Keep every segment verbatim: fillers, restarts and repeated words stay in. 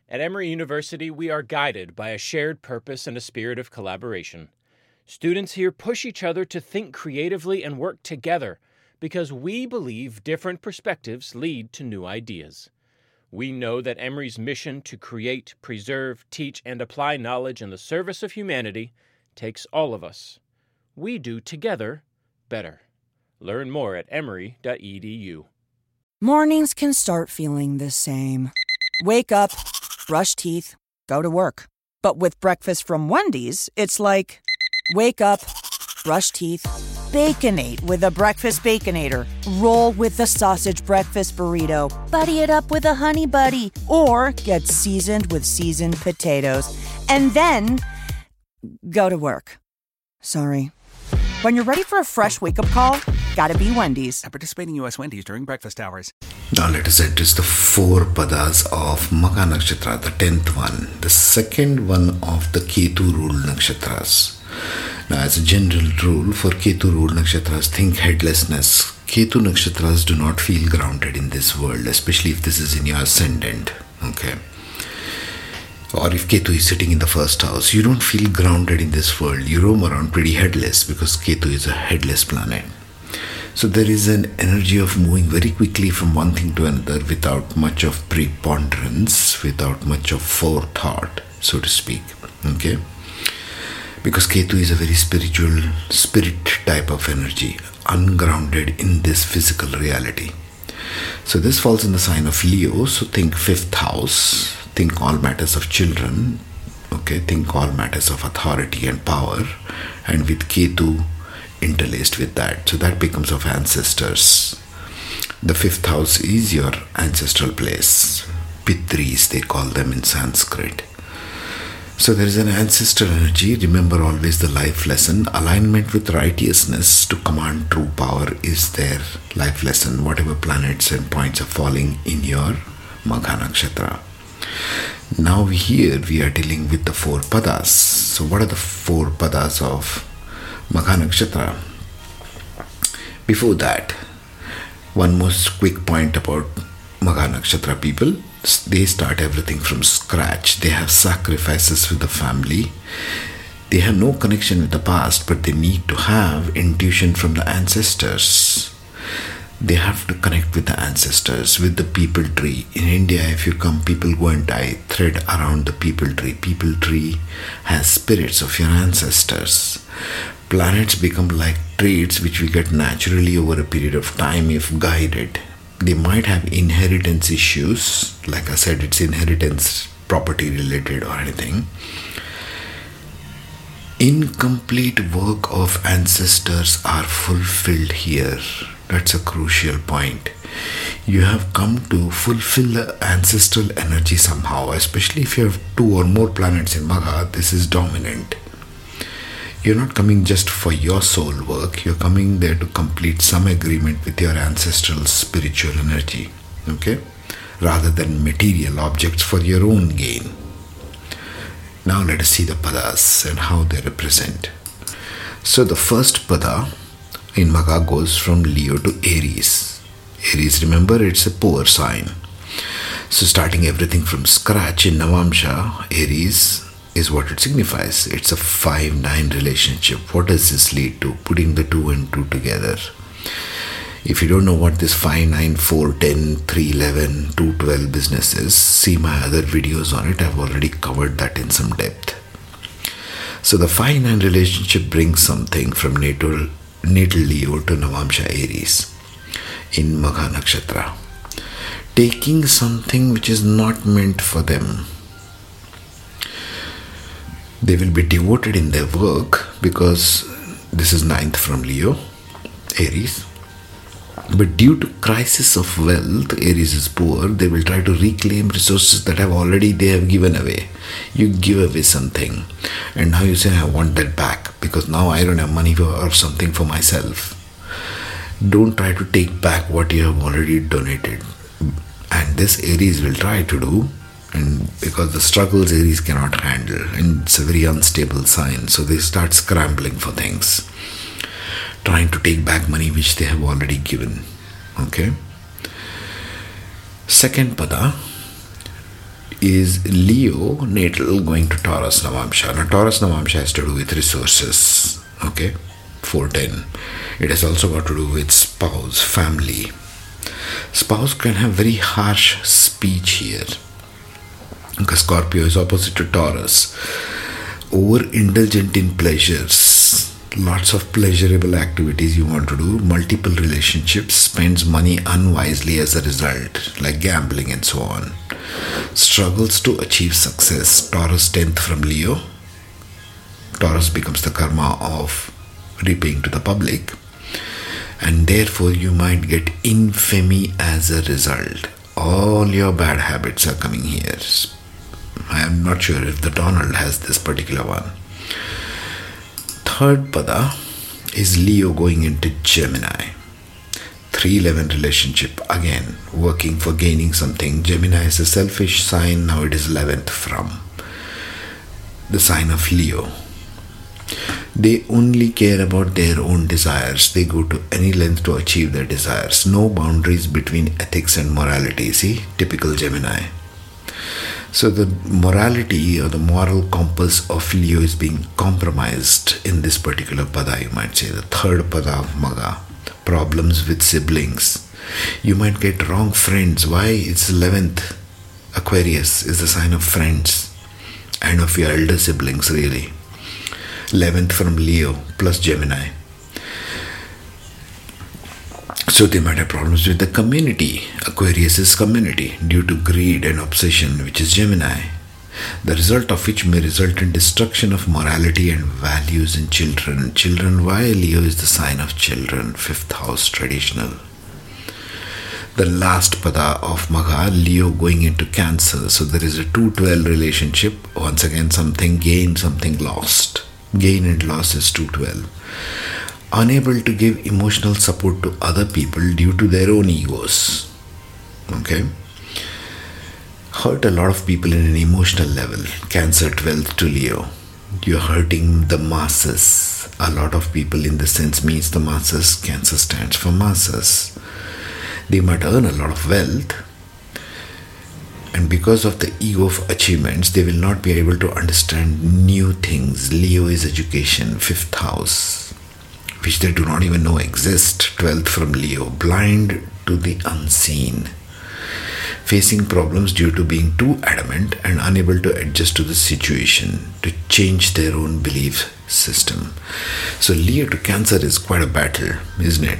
At Emory University, we are guided by a shared purpose and a spirit of collaboration. Students here push each other to think creatively and work together because we believe different perspectives lead to new ideas. We know that Emory's mission to create, preserve, teach, and apply knowledge in the service of humanity takes all of us. We do together better. Learn more at emory dot e d u. Mornings can start feeling the same. Wake up, brush teeth, go to work. But with breakfast from Wendy's, it's like, wake up, brush teeth, Baconate with a breakfast Baconator. Roll with the sausage breakfast burrito. Buddy it up with a Honey Buddy. Or get seasoned with seasoned potatoes. And then go to work. Sorry. When you're ready for a fresh wake-up call, gotta be Wendy's. At participating U S Wendy's during breakfast hours. Now let us address the four padas of Magha Nakshatra, the tenth one, the second one of the Ketu ruled nakshatras. Now, as a general rule for Ketu ruled nakshatras, think headlessness. Ketu nakshatras do not feel grounded in this world, especially if this is in your ascendant. Okay. Or if Ketu is sitting in the first house, you don't feel grounded in this world. You roam around pretty headless because Ketu is a headless planet. So there is an energy of moving very quickly from one thing to another without much of preponderance, without much of forethought, so to speak. Okay? Because Ketu is a very spiritual, spirit type of energy, ungrounded in this physical reality. So this falls in the sign of Leo, so think fifth house, think all matters of children, okay, think all matters of authority and power, and with Ketu interlaced with that. So that becomes of ancestors. The fifth house is your ancestral place. Pitris, they call them in Sanskrit. So there is an ancestral energy. Remember always the life lesson. Alignment with righteousness to command true power is their life lesson. Whatever planets and points are falling in your Magha Nakshatra. Now here we are dealing with the four padas. So what are the four padas of Magha Nakshatra? Before that, one most quick point about Magha Nakshatra people. They start everything from scratch. They have sacrifices with the family. They have no connection with the past, but they need to have intuition from the ancestors. They have to connect with the ancestors, with the people tree. In India, if you come, people go and tie thread around the people tree. People tree has spirits of your ancestors. Planets become like traits which we get naturally over a period of time if guided. They might have inheritance issues. Like I said, it's inheritance, property related or anything. Incomplete work of ancestors are fulfilled here. That's a crucial point. You have come to fulfill the ancestral energy somehow, especially if you have two or more planets in Magha. This is dominant. You're not coming just for your soul work. You're coming there to complete some agreement with your ancestral spiritual energy. Okay? Rather than material objects for your own gain. Now let us see the padas and how they represent. So the first pada in Magha goes from Leo to Aries. Aries, remember, it's a poor sign. So starting everything from scratch in Navamsha, Aries is what it signifies. It's a five nine relationship. What does this lead to? Putting the two and two together. If you don't know what this five nine, four ten, three eleven, two twelve business is, see my other videos on it. I've already covered that in some depth. So the five nine relationship brings something from natal, natal Leo to Navamsha Aries in Magha Nakshatra. Taking something which is not meant for them. They will be devoted in their work because this is ninth from Leo, Aries. But due to crisis of wealth, Aries is poor, they will try to reclaim resources that have already they have given away. You give away something and now you say, I want that back because now I don't have money for, or something for myself. Don't try to take back what you have already donated. And this Aries will try to do. And because the struggles Aries cannot handle, and it's a very unstable sign, so they start scrambling for things, trying to take back money which they have already given. Okay. Second pada, is Leo natal going to Taurus Navamsha. Now Taurus Navamsha has to do with resources, okay, four ten. It has also got to do with spouse, family. Spouse can have very harsh speech here, because Scorpio is opposite to Taurus. Overindulgent in pleasures, lots of pleasurable activities you want to do, multiple relationships, spends money unwisely as a result, like gambling and so on. Struggles to achieve success. Taurus tenth from Leo. Taurus becomes the karma of repaying to the public, and therefore you might get infamy as a result. All your bad habits are coming here. I am not sure if the Donald has this particular one. Third pada is Leo going into Gemini. three eleven relationship, again working for gaining something. Gemini is a selfish sign. Now it is eleventh from the sign of Leo. They only care about their own desires. They go to any length to achieve their desires. No boundaries between ethics and morality. See, typical Gemini. So the morality or the moral compass of Leo is being compromised in this particular pada, you might say. The third pada of Magha. Problems with siblings. You might get wrong friends. Why? It's eleventh. Aquarius is the sign of friends and of your elder siblings, really. eleventh from Leo plus Gemini. So they might have problems with the community. Aquarius is community due to greed and obsession, which is Gemini. The result of which may result in destruction of morality and values in children. Children, why? Leo is the sign of children, fifth house, traditional. The last pada of Magha, Leo going into Cancer. So there is a two twelve relationship. Once again, something gained, something lost. Gain and loss is two twelve. Unable to give emotional support to other people due to their own egos. Okay? Hurt a lot of people in an emotional level. Cancer twelfth to Leo. You're hurting the masses. A lot of people in the sense means the masses. Cancer stands for masses. They might earn a lot of wealth, and because of the ego of achievements, they will not be able to understand new things. Leo is education, fifth house, which they do not even know exist. twelfth from Leo. Blind to the unseen. Facing problems due to being too adamant and unable to adjust to the situation, to change their own belief system. So Leo to Cancer is quite a battle, isn't it?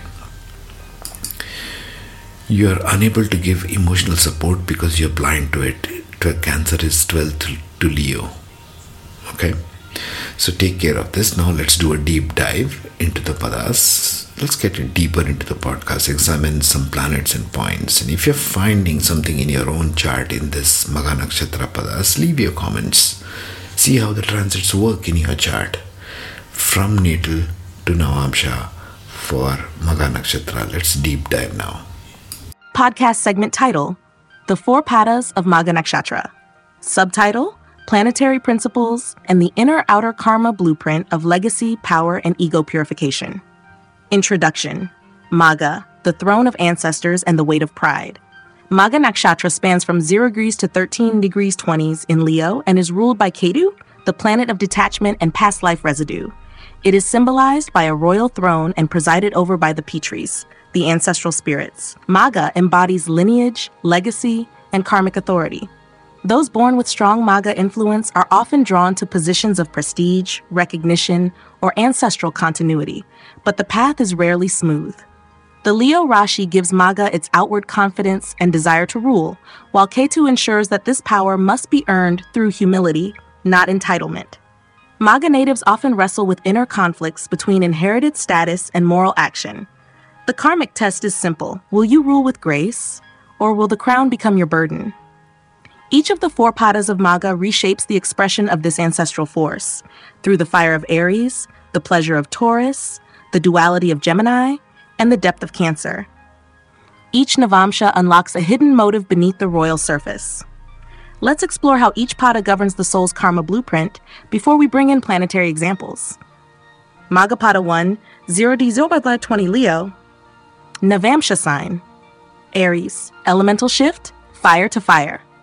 You are unable to give emotional support because you're blind to it. To Cancer is twelfth to Leo. Okay? So take care of this. Now let's do a deep dive into the padas. Let's get deeper into the podcast, examine some planets and points. And if you're finding something in your own chart in this Magha Nakshatra padas, leave your comments. See how the transits work in your chart. From natal to Navamsha for Magha Nakshatra. Let's deep dive now. Podcast segment title, The Four Padas of Magha Nakshatra. Subtitle, Planetary Principles and the Inner-Outer Karma Blueprint of Legacy, Power, and Ego Purification. Introduction. Magha, the throne of ancestors and the weight of pride. Magha Nakshatra spans from zero degrees to thirteen degrees twenties in Leo and is ruled by Ketu, the planet of detachment and past life residue. It is symbolized by a royal throne and presided over by the Pitris, the ancestral spirits. Magha embodies lineage, legacy, and karmic authority. Those born with strong Magha influence are often drawn to positions of prestige, recognition, or ancestral continuity, but the path is rarely smooth. The Leo Rashi gives Magha its outward confidence and desire to rule, while Ketu ensures that this power must be earned through humility, not entitlement. Magha natives often wrestle with inner conflicts between inherited status and moral action. The karmic test is simple. Will you rule with grace, or will the crown become your burden? Each of the four padas of Magha reshapes the expression of this ancestral force through the fire of Aries, the pleasure of Taurus, the duality of Gemini, and the depth of Cancer. Each Navamsha unlocks a hidden motive beneath the royal surface. Let's explore how each pada governs the soul's karma blueprint before we bring in planetary examples. Magha Pada one, zero D zero by twenty Leo. Navamsha sign. Aries, elemental shift, fire to fire.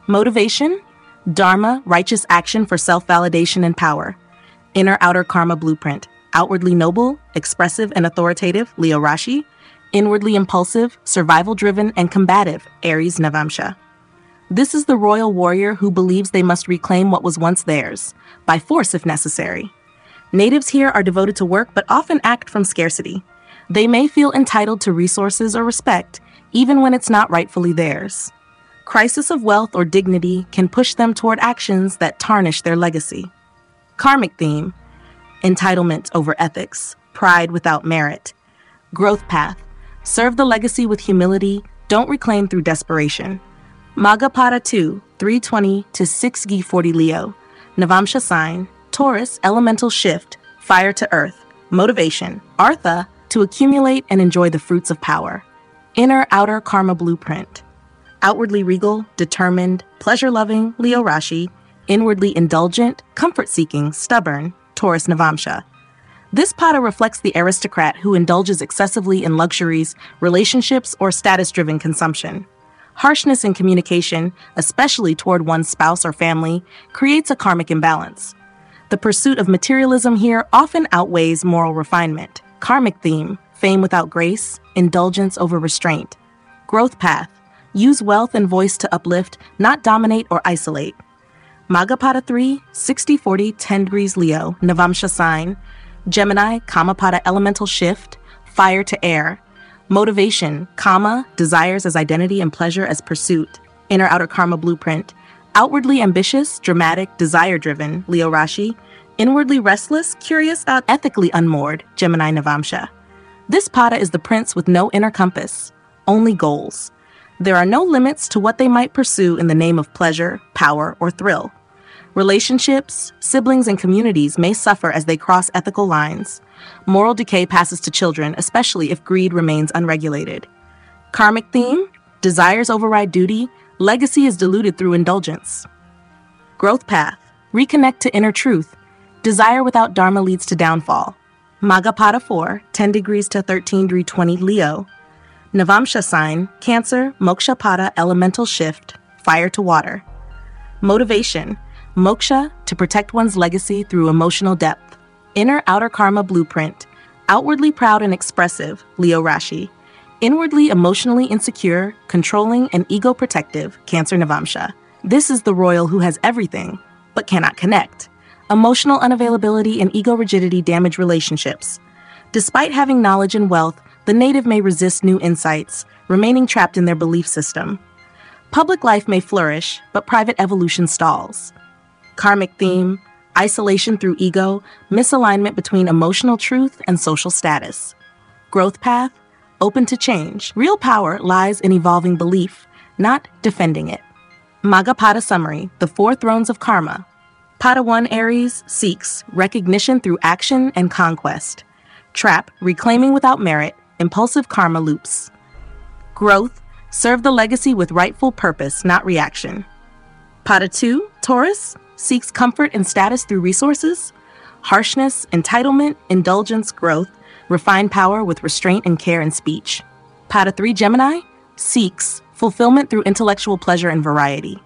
Motivation, Dharma, righteous action for self-validation and power. Inner-outer karma blueprint, outwardly noble, expressive, and authoritative, Leo Rashi. Inwardly impulsive, survival-driven, and combative, Aries Navamsha. This is the royal warrior who believes they must reclaim what was once theirs, by force if necessary. Natives here are devoted to work but often act from scarcity. They may feel entitled to resources or respect, even when it's not rightfully theirs. Crisis of wealth or dignity can push them toward actions that tarnish their legacy. Karmic theme, entitlement over ethics, pride without merit. Growth path, serve the legacy with humility, don't reclaim through desperation. Magapada two, three twenty to six Gi forty Leo. Navamsha sign, Taurus, elemental shift, fire to earth. Motivation, Artha, to accumulate and enjoy the fruits of power. Inner-outer karma blueprint. Outwardly regal, determined, pleasure-loving, Leo Rashi. Inwardly indulgent, comfort-seeking, stubborn, Taurus Navamsha. This pada reflects the aristocrat who indulges excessively in luxuries, relationships, or status-driven consumption. Harshness in communication, especially toward one's spouse or family, creates a karmic imbalance. The pursuit of materialism here often outweighs moral refinement. Karmic theme, fame without grace, indulgence over restraint. Growth path, use wealth and voice to uplift, not dominate or isolate. Magapada three, sixty forty, ten degrees Leo, Navamsha sign. Gemini, Kamapada elemental shift, fire to air. Motivation, Kama, desires as identity and pleasure as pursuit. Inner-outer karma blueprint. Outwardly ambitious, dramatic, desire-driven, Leo Rashi. Inwardly restless, curious, out ethically unmoored, Gemini Navamsha. This pada is the prince with no inner compass, only goals. There are no limits to what they might pursue in the name of pleasure, power, or thrill. Relationships, siblings, and communities may suffer as they cross ethical lines. Moral decay passes to children, especially if greed remains unregulated. Karmic theme, desires override duty, legacy is diluted through indulgence. Growth path, reconnect to inner truth, desire without dharma leads to downfall. Magapada four, ten degrees to thirteen degrees twenty Leo. Navamsha sign, Cancer, Moksha pada elemental shift, fire to water. Motivation, Moksha, to protect one's legacy through emotional depth. Inner-outer karma blueprint, outwardly proud and expressive, Leo Rashi. Inwardly emotionally insecure, controlling, and ego-protective, Cancer Navamsha. This is the royal who has everything, but cannot connect. Emotional unavailability and ego rigidity damage relationships. Despite having knowledge and wealth, the native may resist new insights, remaining trapped in their belief system. Public life may flourish, but private evolution stalls. Karmic theme, isolation through ego, misalignment between emotional truth and social status. Growth path, open to change. Real power lies in evolving belief, not defending it. Magapada summary, the four thrones of karma. Pada one Aries seeks recognition through action and conquest. Trap, reclaiming without merit, impulsive karma loops. Growth, serve the legacy with rightful purpose, not reaction. Pada two Taurus, seeks comfort and status through resources. Harshness, entitlement, indulgence, growth, refine power with restraint and care in speech. Pada three Gemini, seeks fulfillment through intellectual pleasure and variety.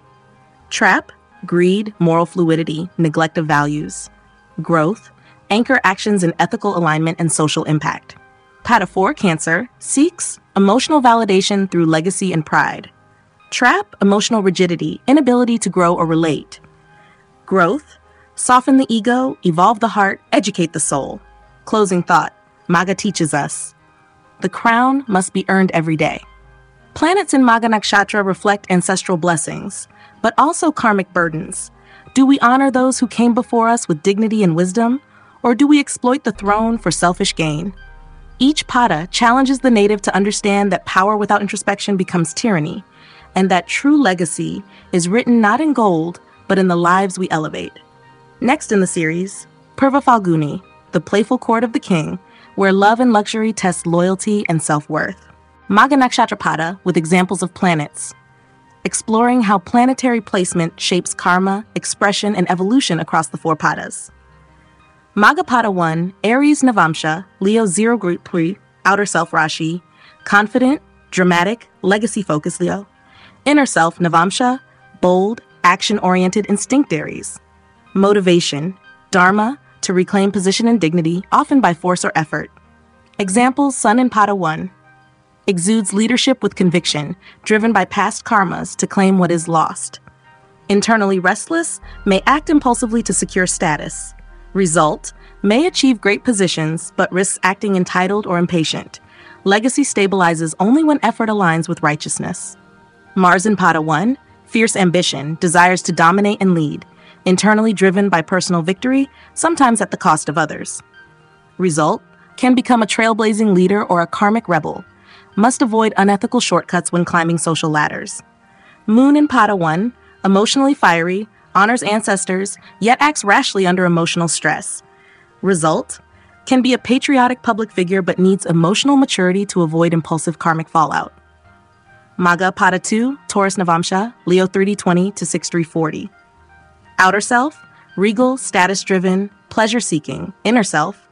Trap, greed, moral fluidity, neglect of values. Growth, anchor actions in ethical alignment and social impact. Pada four Cancer, seeks emotional validation through legacy and pride. Trap, emotional rigidity, inability to grow or relate. Growth, soften the ego, evolve the heart, educate the soul. Closing thought, Maga teaches us, the crown must be earned every day. Planets in Maga Nakshatra reflect ancestral blessings, but also karmic burdens. Do we honor those who came before us with dignity and wisdom, or do we exploit the throne for selfish gain? Each pada challenges the native to understand that power without introspection becomes tyranny, and that true legacy is written not in gold, but in the lives we elevate. Next in the series, Purva Falguni, the playful court of the king, where love and luxury test loyalty and self-worth. Maga Nakshatra pada with examples of planets, exploring how planetary placement shapes karma, expression, and evolution across the four padas. Magapada one, Aries Navamsha, Leo zero group three, outer self Rashi, confident, dramatic, legacy focused Leo. Inner self Navamsha, bold, action-oriented instinct Aries. Motivation, Dharma, to reclaim position and dignity, often by force or effort. Examples, Sun in Pada one. Exudes leadership with conviction, driven by past karmas to claim what is lost. Internally restless, may act impulsively to secure status. Result, may achieve great positions, but risks acting entitled or impatient. Legacy stabilizes only when effort aligns with righteousness. Mars in Pada one, fierce ambition, desires to dominate and lead, internally driven by personal victory, sometimes at the cost of others. Result, can become a trailblazing leader or a karmic rebel. Must avoid unethical shortcuts when climbing social ladders. Moon in Pada one, emotionally fiery, honors ancestors, yet acts rashly under emotional stress. Result, can be a patriotic public figure but needs emotional maturity to avoid impulsive karmic fallout. Maga Pada two, Taurus Navamsha, Leo thirty twenty to sixty-three forty. Outer self, regal, status-driven, pleasure-seeking. Inner self,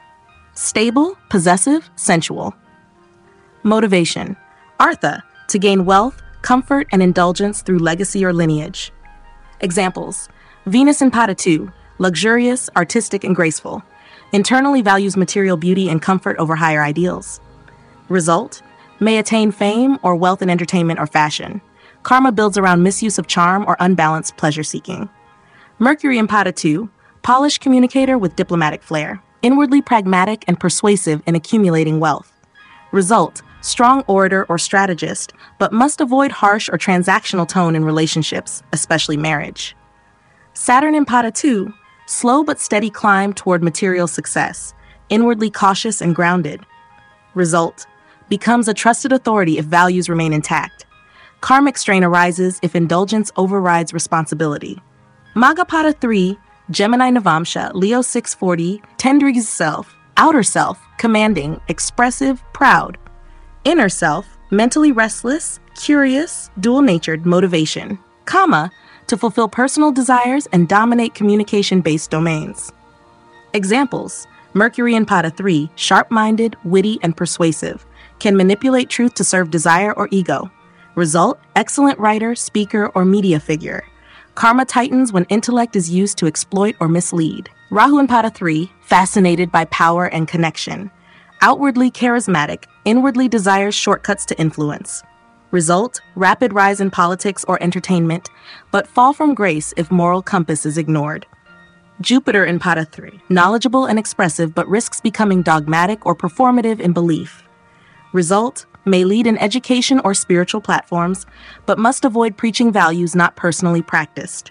stable, possessive, sensual. Motivation, Artha, to gain wealth, comfort, and indulgence through legacy or lineage. Examples, Venus in Pada two, luxurious, artistic, and graceful. Internally values material beauty and comfort over higher ideals. Result, may attain fame or wealth in entertainment or fashion. Karma builds around misuse of charm or unbalanced pleasure-seeking. Mercury in Pada two, polished communicator with diplomatic flair. Inwardly pragmatic and persuasive in accumulating wealth. Result, strong orator or strategist, but must avoid harsh or transactional tone in relationships, especially marriage. Saturn in Pada two, slow but steady climb toward material success, inwardly cautious and grounded. Result, becomes a trusted authority if values remain intact. Karmic strain arises if indulgence overrides responsibility. Maga Pada three, Gemini Navamsha, Leo six forty, ten degrees self, outer self, commanding, expressive, proud. Inner self, mentally restless, curious, dual-natured, motivation. Kama, to fulfill personal desires and dominate communication-based domains. Examples, Mercury in Pada three, sharp-minded, witty, and persuasive. Can manipulate truth to serve desire or ego. Result, excellent writer, speaker, or media figure. Karma tightens when intellect is used to exploit or mislead. Rahu in Pada three, fascinated by power and connection. Outwardly charismatic, inwardly desires shortcuts to influence. Result, rapid rise in politics or entertainment, but fall from grace if moral compass is ignored. Jupiter in Pada three, knowledgeable and expressive but risks becoming dogmatic or performative in belief. Result, may lead in education or spiritual platforms, but must avoid preaching values not personally practiced.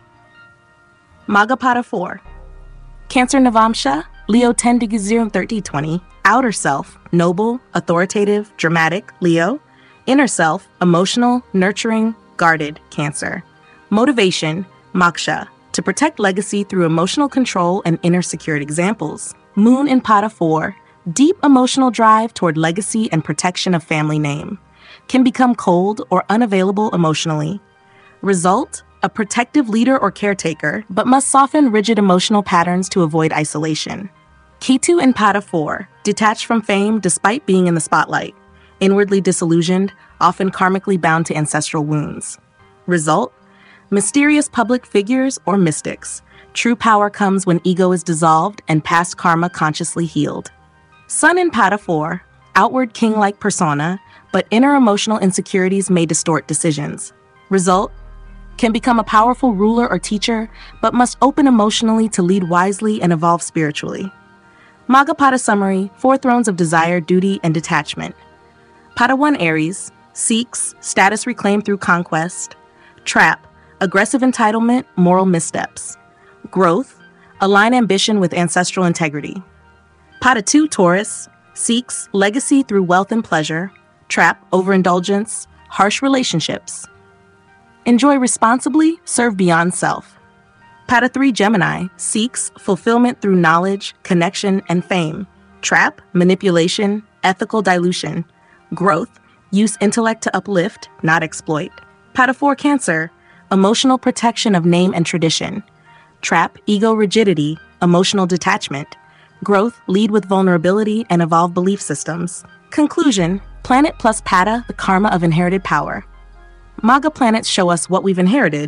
Maga Pada four, Cancer Navamsha, Leo ten degrees zero thirty twenty, outer self, noble, authoritative, dramatic, Leo. Inner self, emotional, nurturing, guarded, Cancer. Motivation, Moksha, to protect legacy through emotional control and inner secured. Examples, Moon in Pada four, deep emotional drive toward legacy and protection of family name. Can become cold or unavailable emotionally. Result, a protective leader or caretaker, but must soften rigid emotional patterns to avoid isolation. Ketu in Pada four, detached from fame despite being in the spotlight. Inwardly disillusioned, often karmically bound to ancestral wounds. Result, mysterious public figures or mystics. True power comes when ego is dissolved and past karma consciously healed. Sun in Pada four, outward king-like persona, but inner emotional insecurities may distort decisions. Result, can become a powerful ruler or teacher, but must open emotionally to lead wisely and evolve spiritually. Maga Pada summary, four thrones of desire, duty, and detachment. Pada one Aries, seeks, status reclaimed through conquest. Trap, aggressive entitlement, moral missteps. Growth, align ambition with ancestral integrity. Pada two Taurus, seeks, legacy through wealth and pleasure. Trap, overindulgence, harsh relationships. Enjoy responsibly, serve beyond self. Pada three Gemini, seeks, fulfillment through knowledge, connection, and fame. Trap, manipulation, ethical dilution. Growth, use intellect to uplift, not exploit. Pada four Cancer, emotional protection of name and tradition. Trap, ego rigidity, emotional detachment. Growth, lead with vulnerability and evolve belief systems. Conclusion, planet plus Pada, the karma of inherited power. Maga planets show us what we've inherited,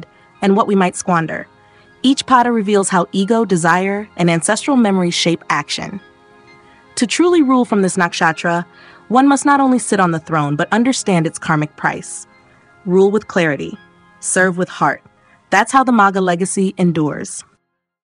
and what we might squander. Each pada reveals how ego, desire, and ancestral memories shape action. To truly rule from this nakshatra, one must not only sit on the throne, but understand its karmic price. Rule with clarity. Serve with heart. That's how the Maga legacy endures.